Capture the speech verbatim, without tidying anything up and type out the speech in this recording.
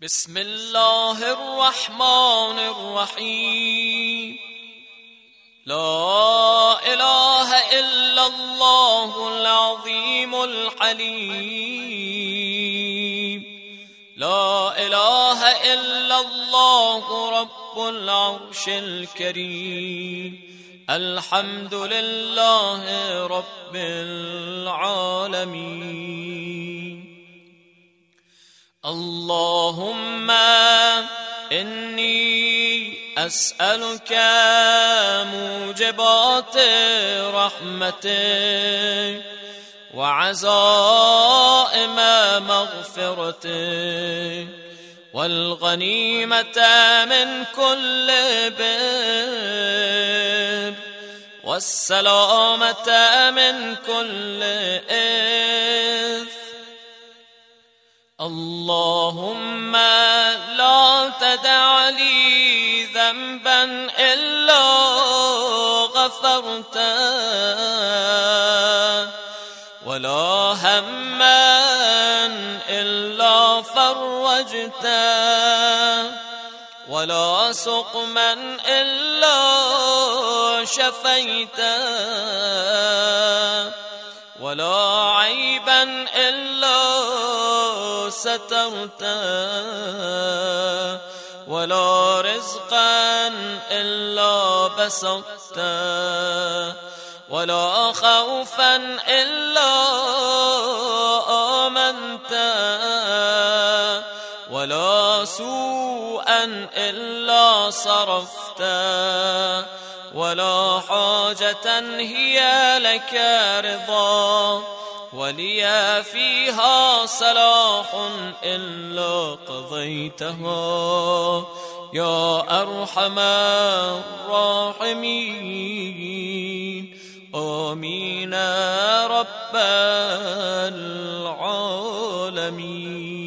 بسم الله الرحمن الرحيم. لا إله إلا الله العظيم الحليم. لا إله إلا الله رب العرش الكريم. الحمد لله رب العالمين. اللهم إني أسألك موجبات رحمتك وعزائم مغفرتك والغنيمة من كل بر والسلامة من كل إثم. اللهم لا تدع لي ذنبا إلا غفرته ولا هما إلا فرجته ولا سقما إلا شفيته ولا عيبا إلا سترته ولا رزقا إلا بسطته ولا خوفا إلا آمنته ولا سوءا إلا صرفته ولا حاجة هي لك رضا ولي فيها صلاح إلا قضيتها يا أرحم الراحمين. آمين رب العالمين.